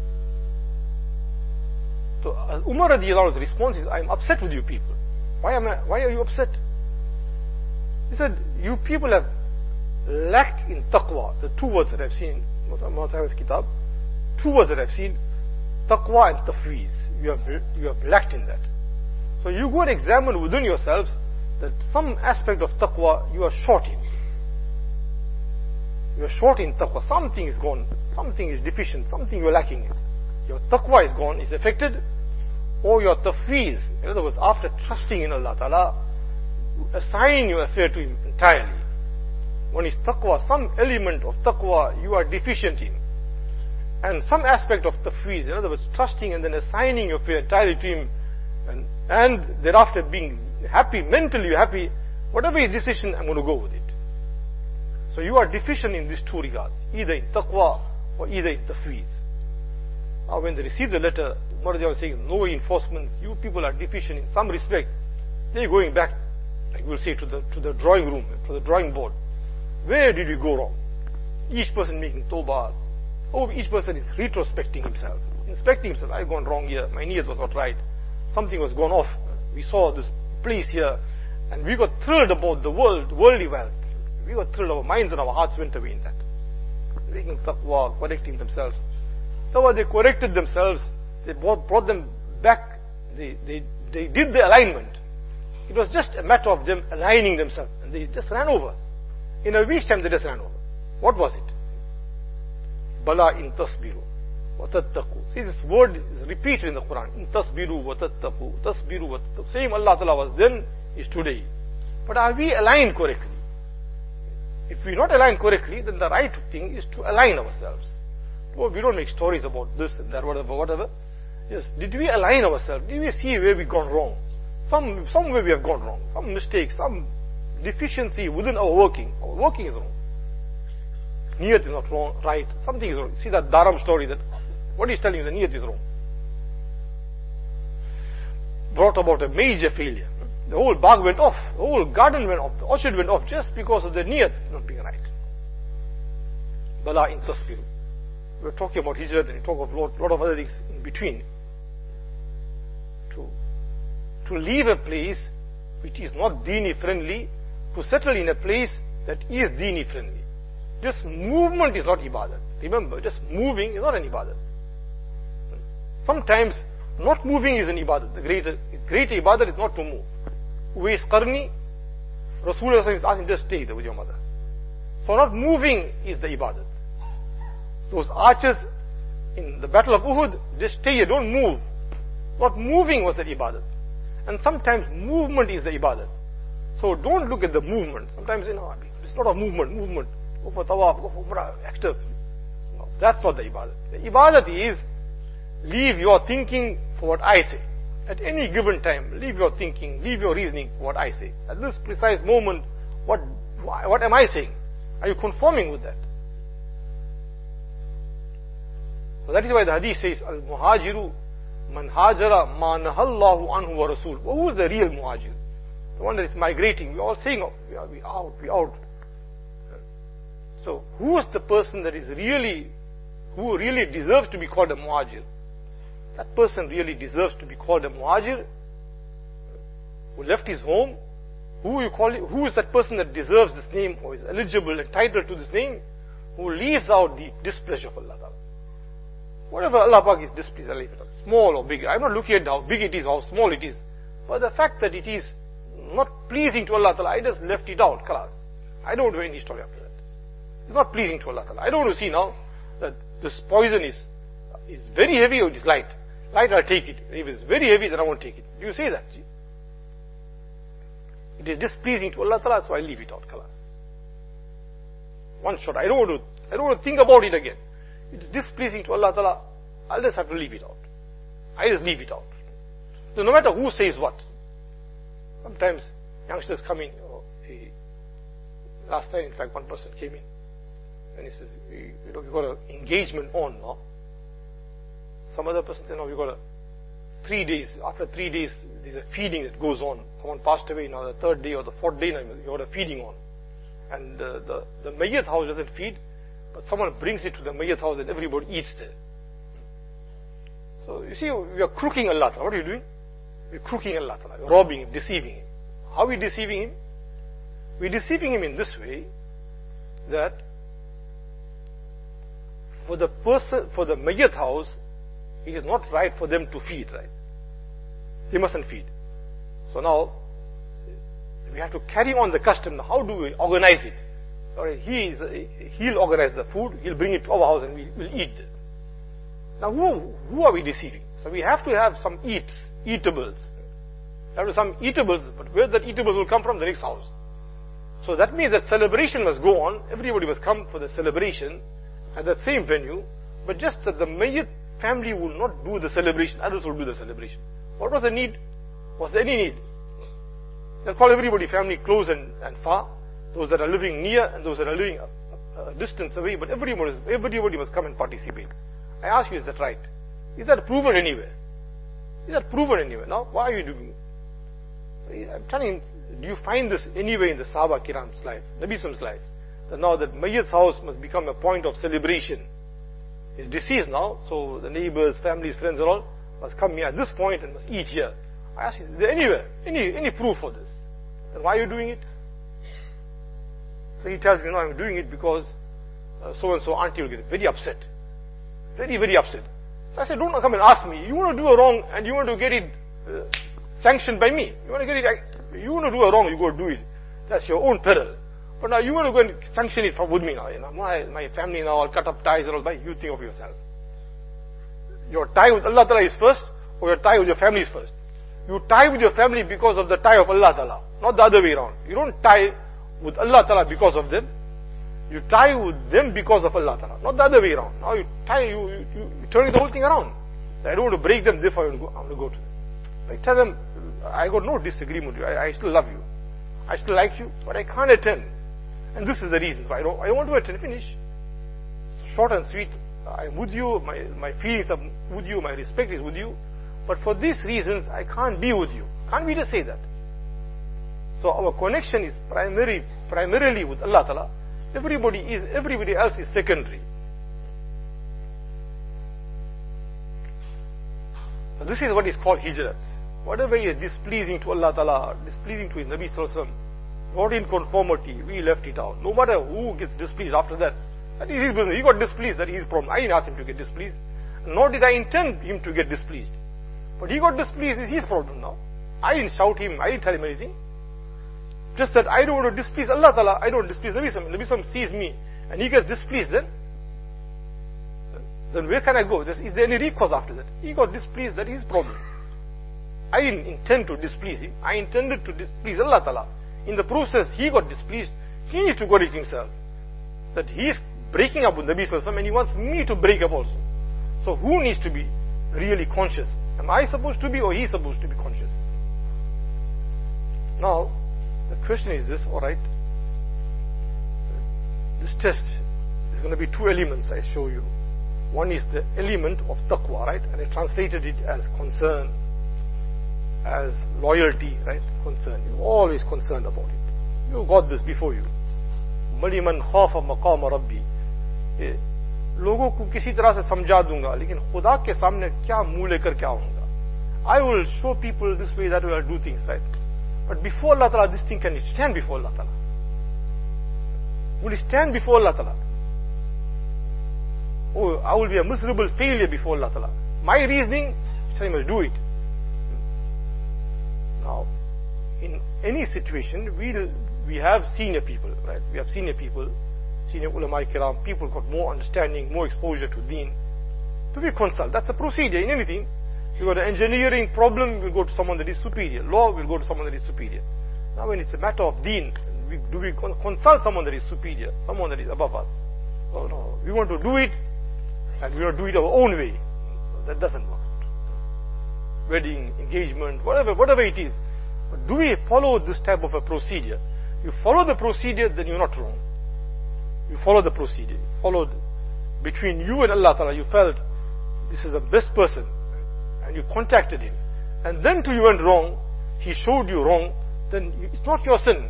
So Umar radiallahu anhu's response is, I'm upset with you people. Why are you upset? He said, you people have lacked in taqwa. The two words that I've seen in Muhammad kitab, two words that I've seen, taqwa and tafweez. You have lacked in that. So you go and examine within yourselves that some aspect of taqwa you are short in. You are short in taqwa. Something is gone. Something is deficient. Something you are lacking in. Your taqwa is gone, is affected, or your tafweez. In other words, after trusting in Allah Ta'ala, assign your affair to Him entirely. One is taqwa, some element of taqwa you are deficient in. And some aspect of tafweez, in other words, trusting and then assigning your affair entirely to Him, and thereafter being happy, mentally happy, whatever his decision, I'm going to go with it. So you are deficient in these two regards, either in taqwa or either in tafweez. Now when they receive the letter, Umar was saying, no reinforcements, you people are deficient in some respect. They're going back, like we'll say, to the drawing room, to the drawing board. Where did we go wrong? Each person making tawbah. Each person is retrospecting himself, inspecting himself. I've gone wrong here, my niyat was not right. Something was gone off. We saw this place here, and we got thrilled about the worldly wealth. We got thrilled, our minds and our hearts went away in that. Making taqwa, correcting themselves. So they corrected themselves, they brought them back, they did the alignment. It was just a matter of them aligning themselves, and they just ran over. In a week's time they just ran over. What was it? Bala in tasbiru wa tattaqu. See, this word is repeated in the Quran. In tasbiru wa tattaqu. Tasbiru wa tattaqu. Same Allah Ta'ala was then, is today. But are we aligned correctly? If we're not aligned correctly, then the right thing is to align ourselves. Oh, we don't make stories about this and that, whatever. Yes, did we align ourselves? Did we see where we've gone wrong? Somewhere we have gone wrong. Some mistake, some deficiency within our working. Our working is wrong. Niyat is not wrong, right. Something is wrong. See that Dharam story, that what he's telling you, the niyat is wrong. Brought about a major failure. The whole bagh went off. The whole garden went off. The orchard went off just because of the niyat not being right. Bala in tasbiru. We're talking about hijrat and we talk of a lot of other things in between. To leave a place which is not dini friendly, to settle in a place that is dini friendly. Just movement is not ibadat. Remember, just moving is not an ibadat. Sometimes not moving is an ibadat. The greater ibadat is not to move. Uwais Qarni, Rasulullah is asking, just stay there with your mother. So not moving is the ibadat. Those archers in the battle of Uhud, just stay here, don't move. Not moving was the ibadat. And sometimes movement is the ibadat. So don't look at the movement. Sometimes, it's not a movement. Go for tawaf, go for umrah, active. No, that's not the ibadat. The ibadat is, leave your thinking for what I say. At any given time, leave your thinking, leave your reasoning for what I say. At this precise moment, what am I saying? Are you conforming with that? So that is why the hadith says, Al-Muhajiru man hajara ma nahallahu anhu wa rasul. Well, who is the real muhajir? The one that is migrating. We're all saying, we out. So, who is the person that is who really deserves to be called a muhajir? That person really deserves to be called a muhajir, who left his home. Who is that person that deserves this name, or is eligible, entitled to this name? Who leaves out the displeasure of Allah Ta'ala. Whatever Allah Pak is displeased, small or big. I'm not looking at how big it is, how small it is. But the fact that it is not pleasing to Allah Ta'ala, I just left it out, kalas. I don't do any story after that. It's not pleasing to Allah Ta'ala. I don't want to see now that this poison is very heavy or it is light. Light, I'll take it. If it's very heavy, then I won't take it. Do you say that? It is displeasing to Allah Ta'ala, so I leave it out, kalas. One shot. I don't want to think about it again. It is displeasing to Allah Ta'ala. I'll just have to leave it out. I just leave it out. So no matter who says what. Sometimes youngsters come in. Last night, in fact, one person came in and he says, we've got an engagement on now. Some other person said, no, we've got a 3 days. After 3 days, there's a feeding that goes on. Someone passed away, now the 3rd day or the 4th day, now you've got a feeding on. And the Mayyat house doesn't feed, but someone brings it to the Mayyat house and everybody eats there. So you see, we are crooking Allah. What are you doing? We're crooking Allah. We're robbing Him, deceiving Him. How are we deceiving Him? We're deceiving Him in this way, that for the person, for the Mayyat house, it is not right for them to feed, right? They mustn't feed. So now, we have to carry on the custom. How do we organize it? Alright, he'll organize the food, he'll bring it to our house and we'll eat it. Now who are we deceiving? So we have to have some eatables. There are some eatables, but where that eatables will come from? The next house. So that means that celebration must go on, everybody must come for the celebration at that same venue, but just that the Mayyat family will not do the celebration, others will do the celebration. What was the need? Was there any need? They'll call everybody family close and far, those that are living near and those that are living a distance away, but everybody must come and participate. I ask you, is that right? Is that proven anywhere? Is that proven anywhere? Now, why are you doing it? So I'm telling him, do you find this anywhere in the Sahaba Kiram's life, Nabi Sallam's life, that now that Mayyat's house must become a point of celebration? He's deceased now, so the neighbors, families, friends and all must come here at this point and must eat here. I ask you, is there anywhere, any proof for this? Then why are you doing it? So he tells me, no, I'm doing it because so-and-so auntie will get very upset. Very, very upset. So I said, don't come and ask me. You want to do a wrong and you want to get it sanctioned by me. You want to do a wrong, you go do it. That's your own peril. But now you want to go and sanction it with me now. You know, my family now, I'll cut up ties and all that. You think of yourself. Your tie with Allah Ta'ala is first, or your tie with your family is first. You tie with your family because of the tie of Allah Ta'ala, not the other way around. You don't tie with Allah Ta'ala because of them. You tie with them because of Allah Ta'ala, not the other way around. Now you tie, you turn the whole thing around. I don't want to break them, therefore I want to go to them. I tell them, I got no disagreement with you. I still love you. I still like you, but I can't attend. And this is the reason why I don't want to attend. Finish. Short and sweet. I'm with you, my feelings are with you, my respect is with you. But for these reasons, I can't be with you. Can't we just say that? So our connection is primarily with Allah Ta'ala. Everybody else is secondary. So this is what is called hijrat. Whatever is displeasing to Allah Ta'ala, displeasing to His Nabi Sallallahu Alaihi Wasallam, not in conformity, we left it out. No matter who gets displeased after that, that is his business. He got displeased, that is his problem. I didn't ask him to get displeased, nor did I intend him to get displeased. But he got displeased, is his problem now. I didn't shout him, I didn't tell him anything. Just that I don't want to displease Allah Ta'ala, I don't displease Nabi Sallallahu Alaihi Wasallam. Nabi Sallallahu Alaihi Wasallam sees me and he gets displeased, then where can I go? Is there any recourse after that? He got displeased, that is his problem. I didn't intend to displease him. I intended to displease Allah Ta'ala. In the process, he got displeased. He needs to correct himself. That he is breaking up with Nabi Sallallahu Alaihi Wasallam and he wants me to break up also. So who needs to be really conscious? Am I supposed to be or he supposed to be conscious? Now, the question is this, alright. This test is going to be 2 elements I show you. One is the element of taqwa, right? And I translated it as concern, as loyalty, right? Concern. You're always concerned about it. You got this before you. Maliman khafa maqama rabbi. लोगों को किसी तरह से समझा दूंगा, लेकिन खुदा के सामने क्या मुंह लेकर क्या होगा? I will show people this way, that way, I'll do things, right? But before Allah Ta'ala, this thing can stand before Allah Ta'ala. Will it stand before Allah Ta'ala? Oh, I will be a miserable failure before Allah Ta'ala. My reasoning, I must do it. Now, in any situation, we have senior people, right? We have senior people, senior ulama kiram, people got more understanding, more exposure to deen. To be consulted, that's a procedure in anything. You got an engineering problem, we'll go to someone that is superior. Law, we'll go to someone that is superior. Now when it's a matter of deen, do we consult someone that is superior, someone that is above us? Oh no, we want to do it, and we want to do it our own way. that doesn't work. Wedding, engagement, whatever it is. But do we follow this type of a procedure? You follow the procedure, then you're not wrong. You follow the procedure. You followed between you and Allah Ta'ala. You felt this is the best person, and you contacted him. And then you went wrong, he showed you wrong, then it's not your sin.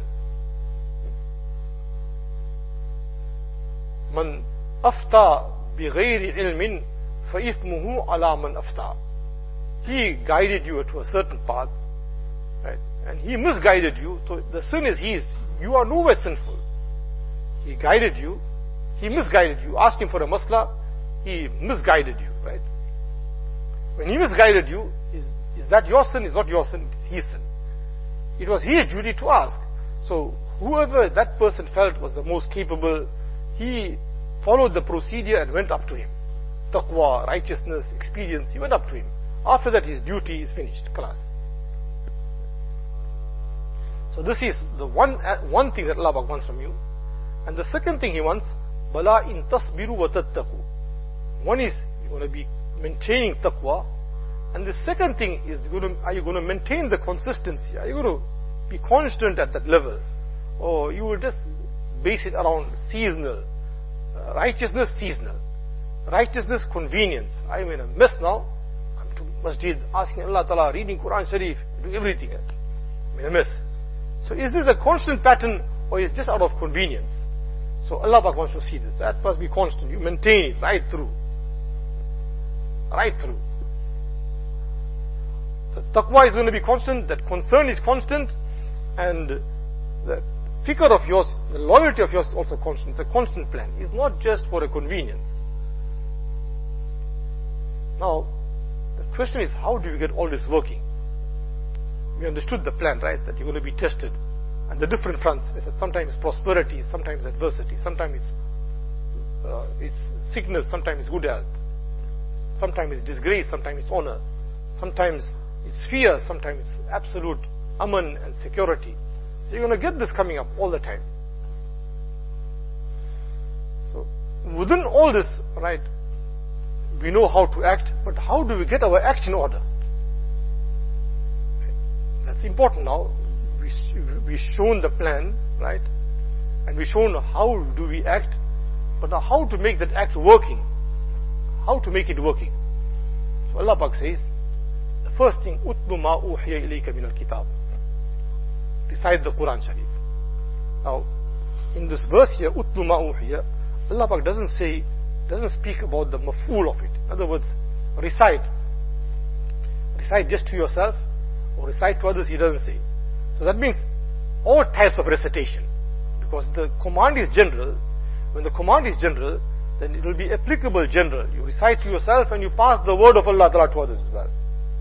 Man afta bighayri ilmin fa ithmuhu ala man afta. He guided you to a certain path, right? And he misguided you. So the sin is his. You are nowhere sinful. He guided you. He misguided you. Asked him for a masla. He misguided you, right? When he misguided you, is that your sin? Is not your sin. It's his sin. It was his duty to ask. So whoever that person felt was the most capable, he followed the procedure and went up to him. Taqwa, righteousness, experience, he went up to him. After that, his duty is finished. Class. So this is the one thing that Allah wants from you. And the second thing He wants, Bala in tasbiru wa tattaqu. One is you're going to be maintaining taqwa, and the second thing is are you going to maintain the consistency? Are you going to be constant at that level, or you will just base it around seasonal righteousness? Seasonal righteousness, convenience. I'm in a mess now. I'm to masjid, asking Allah Ta'ala, reading Quran Sharif, doing everything. I'm in a mess. So is this a constant pattern, or is it just out of convenience? So Allah wants to see this. That must be constant. You maintain it right through. Right through. The taqwa is going to be constant, that concern is constant, and the fikr of yours, the loyalty of yours is also constant. It's a constant plan. It's not just for a convenience. Now, the question is, how do we get all this working? We understood the plan, right? That you're going to be tested. And the different fronts. Sometimes prosperity, sometimes adversity, sometimes it's sickness, sometimes it's good health. Sometimes it's disgrace, sometimes it's honor. Sometimes it's fear, sometimes it's absolute aman and security. So you're going to get this coming up all the time. So within all this, right, we know how to act, but how do we get our act in order? That's important now. We've shown the plan, right? And we've shown how do we act, but now how to make that act working. How to make it working. So Allah Pak says, the first thing, Utlu ma uhiya ilayka min al-kitab. Recite the Quran Sharif. Now, in this verse here, Utlu ma uhiya, Allah Pak doesn't speak about the maf'ul of it. In other words, recite. Recite just to yourself, or recite to others, He doesn't say. So that means all types of recitation. Because the command is general. When the command is general, then it will be applicable general. You recite to yourself and you pass the word of Allah Ta'ala to others as well.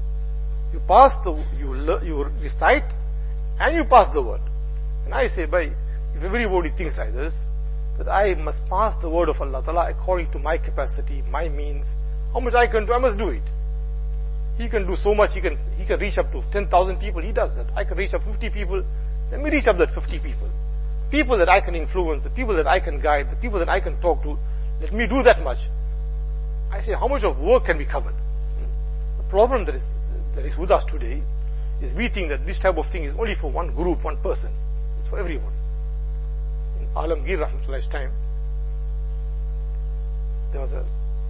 You recite and you pass the word. And I say, if everybody thinks like this, that I must pass the word of Allah Ta'ala according to my capacity, my means, how much I can do, I must do it. He can do so much, he can reach up to 10,000 people, he does that. I can reach up 50 people, let me reach up that 50 people. People that I can influence, the people that I can guide, the people that I can talk to, let me do that much. I say, how much of work can be covered? The problem that is with us today is we think that this type of thing is only for one group, one person. It's for everyone. In Alamgir Rahmatullah's time, there was a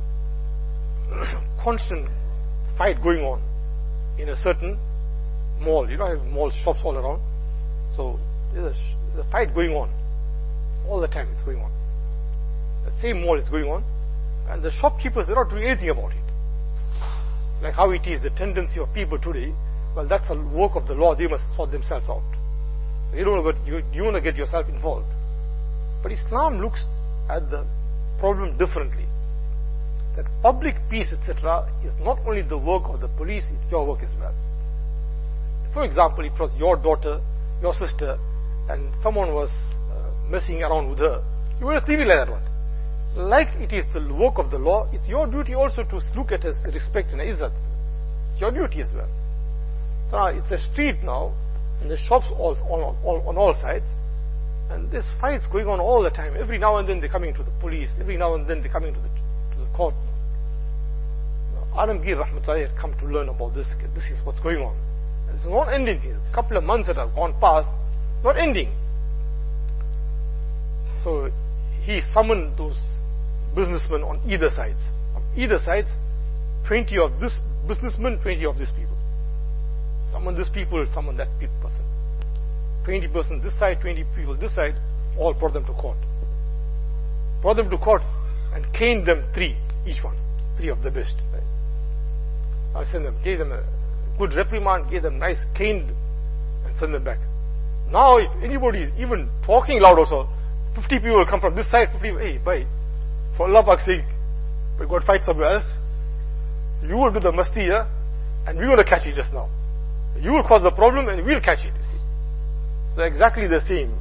constant fight going on in a certain mall. You know, I have mall shops all around. So there's a fight going on all the time. It's going on. The same mall is going on, and the shopkeepers, they're not doing anything about it. Like how it is the tendency of people today. Well, that's a work of the law. They must sort themselves out. You want to get yourself involved. But Islam looks at the problem differently. That public peace, etc., is not only the work of the police, it's your work as well. For example, if it was your daughter, your sister, and someone was messing around with her, you will just leave it like that one. Like it is the work of the law, it's your duty also to look at as respect and izzat. It's your duty as well. So now it's a street now, and the shops on all sides, and this fight's going on all the time. Every now and then they're coming to the police, every now and then they're coming to the court. Alamgir Rahmatullahi had come to learn about this. This is what's going on. It's not ending. A couple of months that have gone past, not ending. So he summoned those businessmen on either sides. On either sides, 20 of this businessman, 20 of these people. Summon this people, summon that person. 20 persons this side, 20 people this side, all brought them to court. Brought them to court and caned them 3, each one. 3 of the best. Right? I sent them, gave them a good reprimand, gave them nice caned, and sent them back. Now if anybody is even talking loud also, 50 people will come from this side, 50 people, hey, bhai, for Allah Pak's sake, we got to fight somewhere else. You will do the masti here, and we will catch it just now. You will cause the problem, and we will catch it, you see. So exactly the same.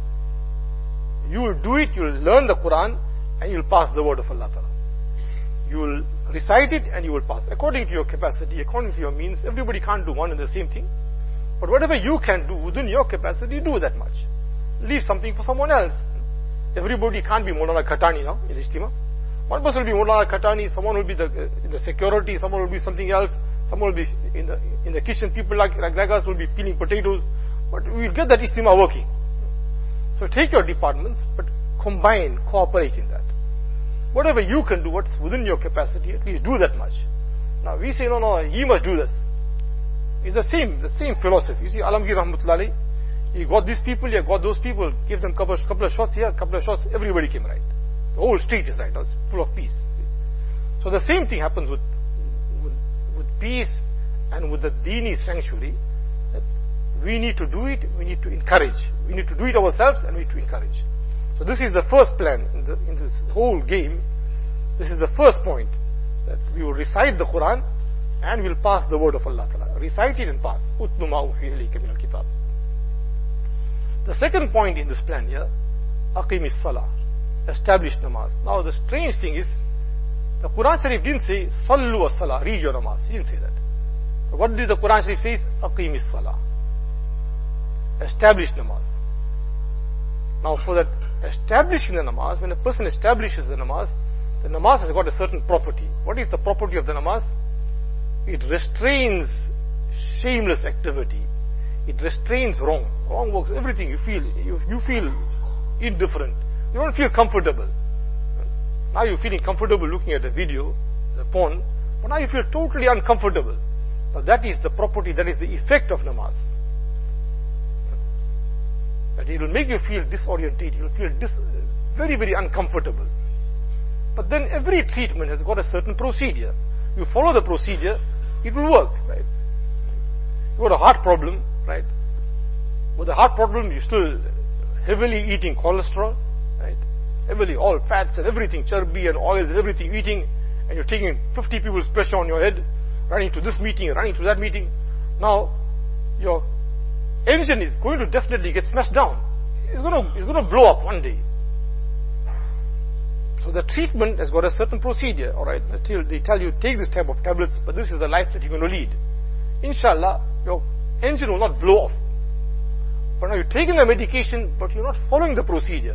You will do it, you will learn the Quran, and you will pass the word of Allah Ta'ala. You will recite it, and you will pass. According to your capacity, according to your means, everybody can't do one and the same thing. But whatever you can do within your capacity, do that much. Leave something for someone else. Everybody can't be Maulana Khatani now in Ijtima. One person will be Maulana Khatani, someone will be in the security, someone will be something else, someone will be in the kitchen, people like us will be peeling potatoes. But we will get that Ijtima working. So take your departments, but combine, cooperate in that. Whatever you can do, what's within your capacity, at least do that much. Now we say, no, he must do this. It's the same philosophy. You see, Alamgir Rahmatullahi, he got these people, he got those people, gave them couple of shots here, couple of shots, everybody came right. The whole street is right, it's full of peace. So the same thing happens with peace and with the Dini sanctuary. That we need to do it, we need to encourage. We need to do it ourselves and we need to encourage. So this is the first plan in this whole game. This is the first point, that we will recite the Quran and we will pass the word of Allah Ta'ala. Recite it and pass. Utlu ma uhiya ilayka min al-kitab. The second point in this plan here, Aqimis Salah, establish namaz. Now the strange thing is, the Quran Sharif didn't say, Sallu as-salah, read your namaz. He didn't say that. But what did the Quran Sharif say? Aqimis Salah. Establish namaz. Now for that establishing the namaz, when a person establishes the namaz has got a certain property. What is the property of the namaz? It restrains shameless activity. It restrains wrong works, everything. You feel indifferent. You don't feel comfortable. Now you're feeling comfortable looking at a video, the porn, but now you feel totally uncomfortable. Now that is the property, that is the effect of namaz. That it will make you feel disorientated, you will feel very, very uncomfortable. But then every treatment has got a certain procedure. You follow the procedure, it will work, right? You got a heart problem, right? With a heart problem, you're still heavily eating cholesterol, right? Heavily, all fats and everything, charbi and oils and everything eating, and you're taking 50 people's pressure on your head, running to this meeting, running to that meeting. Now, your engine is going to definitely get smashed down. It's going to blow up one day. So the treatment has got a certain procedure, alright? They tell you, take this type of tablets, but this is the life that you're going to lead. Inshallah, your engine will not blow off. But now you're taking the medication, but you're not following the procedure.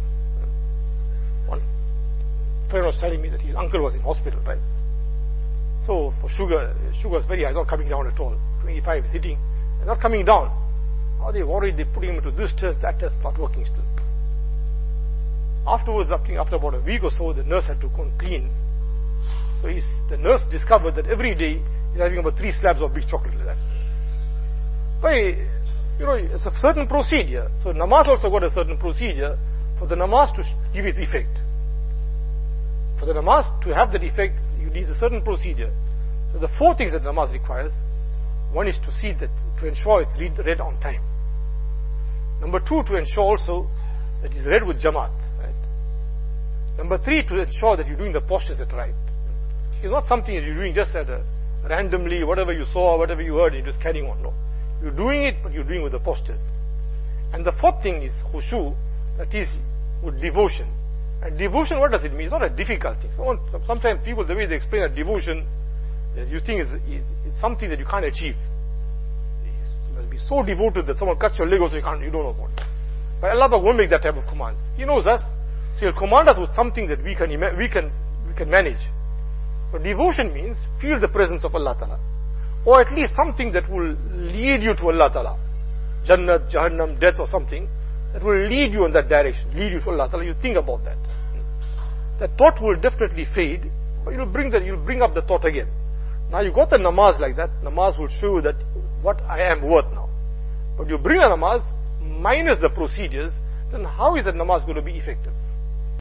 One friend was telling me that his uncle was in hospital, right? So for sugar is very high, not coming down at all. 25 is hitting, and not coming down. Now they worried, they put him into this test, that test, not working still. Afterwards, after about a week or so, the nurse had to go and clean. So the nurse discovered that every day he's having about 3 slabs of big chocolate like that. But, it's a certain procedure. So namaz also got a certain procedure for the namaz to give its effect. For the namaz to have that effect, you need a certain procedure. So the 4 things that namaz requires, one is to ensure it's read on time. Number 2, to ensure also that it's read with jamaat. Right? Number 3, to ensure that you're doing the postures that right. It's not something that you're doing just randomly, whatever you saw, whatever you heard, you're just carrying on. No. You're doing it, but you're doing with the postures. And the 4th thing is khushu, that is with devotion. And devotion, what does it mean? It's not a difficult thing. Sometimes people, the way they explain a devotion, you think it's something that you can't achieve. You must be so devoted that someone cuts your leg also you don't know about it. But Allah won't make that type of commands. He knows us. So He'll command us with something that we can manage. But devotion means feel the presence of Allah Ta'ala. Or at least something that will lead you to Allah Ta'ala. Jannat, Jahannam, death or something that will lead you in that direction, lead you to Allah Ta'ala. You think about that. That thought will definitely fade, but you'll bring up the thought again. Now you got the namaz like that, namaz will show you that what I am worth now. But you bring a namaz minus the procedures, then how is that namaz going to be effective?